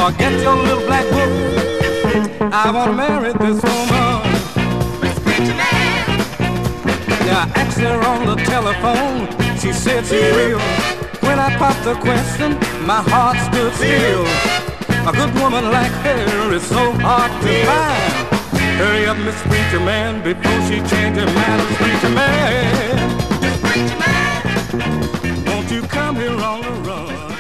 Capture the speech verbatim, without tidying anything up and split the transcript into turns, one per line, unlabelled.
Get your little black book. I want to marry this woman.
Miss Preacher Man.
Yeah, I asked her on the telephone. She said she will. When I popped the question, my heart stood still. A good woman like her is so hard to find. Hurry up, Miss Preacher Man, before she changes her mind. Miss Preacher Man,
Miss Preacher Man.
won't you come here on the run?